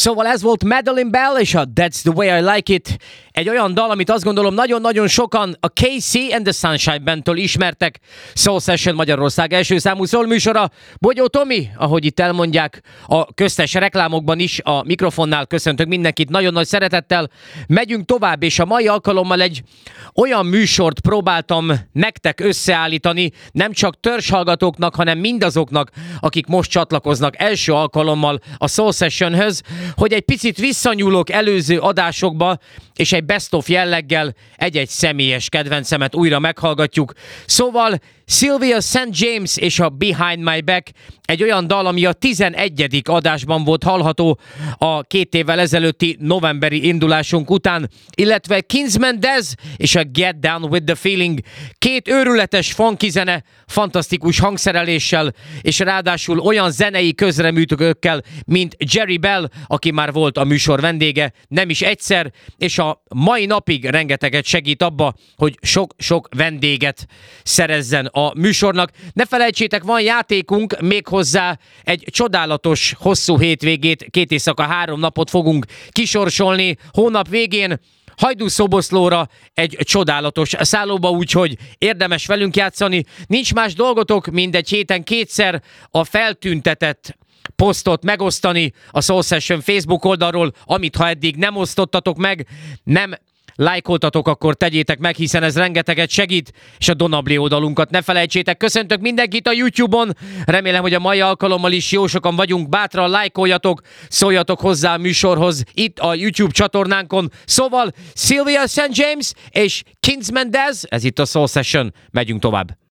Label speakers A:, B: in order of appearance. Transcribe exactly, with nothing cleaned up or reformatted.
A: Szóval ez volt Madeline Bell és a That's the Way I Like It. Egy olyan dal, amit azt gondolom nagyon-nagyon sokan a K C and the Sunshine Bandtől ismertek. Soul Session Magyarország első számú soul műsora. Bogyó Tomi, ahogy itt elmondják a köztes reklámokban is, a mikrofonnál köszöntök mindenkit nagyon nagy szeretettel. Megyünk tovább, és a mai alkalommal egy olyan műsort próbáltam nektek összeállítani, nem csak törzshallgatóknak, hanem mindazoknak, akik most csatlakoznak első alkalommal a Soul Sessionhöz, hogy egy picit visszanyúlok előző adásokba, és egy best-of jelleggel egy-egy személyes kedvencemet újra meghallgatjuk. Szóval Sylvia Saint James és a Behind My Back egy olyan dal, ami a tizenegyedik adásban volt hallható a két évvel ezelőtti novemberi indulásunk után, illetve Kinsman Dez és a Get Down With The Feeling, két őrületes funky zene, fantasztikus hangszereléssel, és ráadásul olyan zenei közreműködőkkel, mint Jerry Bell, aki már volt a műsor vendége, nem is egyszer, és a mai napig rengeteget segít abba, hogy sok-sok vendéget szerezzen a műsornak. Ne felejtsétek, van játékunk, méghozzá egy csodálatos hosszú hétvégét, két éjszaka, három napot fogunk kisorsolni hónap végén Hajdú-Szoboszlóra egy csodálatos szállóba, úgyhogy érdemes velünk játszani. Nincs más dolgotok, mint egy héten kétszer a feltüntetett posztot megosztani a Soul Session Facebook oldalról, amit ha eddig nem osztottatok meg, nem lájkoltatok, akkor tegyétek meg, hiszen ez rengeteget segít, és a Donabli oldalunkat ne felejtsétek. Köszöntök mindenkit a YouTube-on, remélem, hogy a mai alkalommal is jó sokan vagyunk, bátran lájkoljatok, szóljatok hozzá a műsorhoz itt a YouTube csatornánkon. Szóval Sylvia Saint James és Kinsman Dez, ez itt a Soul Session, megyünk tovább.